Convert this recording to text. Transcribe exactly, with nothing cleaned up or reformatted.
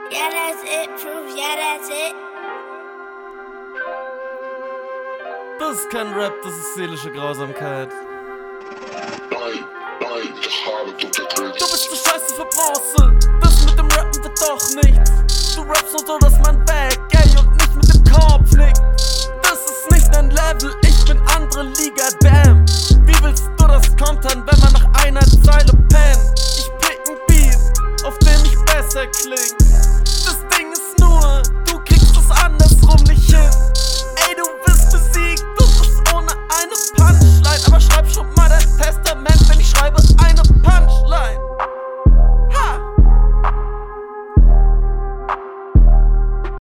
Yeah, that's it, proof, yeah, that's it. Das ist kein Rap, das ist seelische Grausamkeit. Du bist zu scheiße für Bronze, das mit dem Rappen wird doch nichts. Du rappst nur so, dass man weg, ey, und nicht mit dem Kopf nickt. Das ist nicht dein Level, ich bin andere Liga.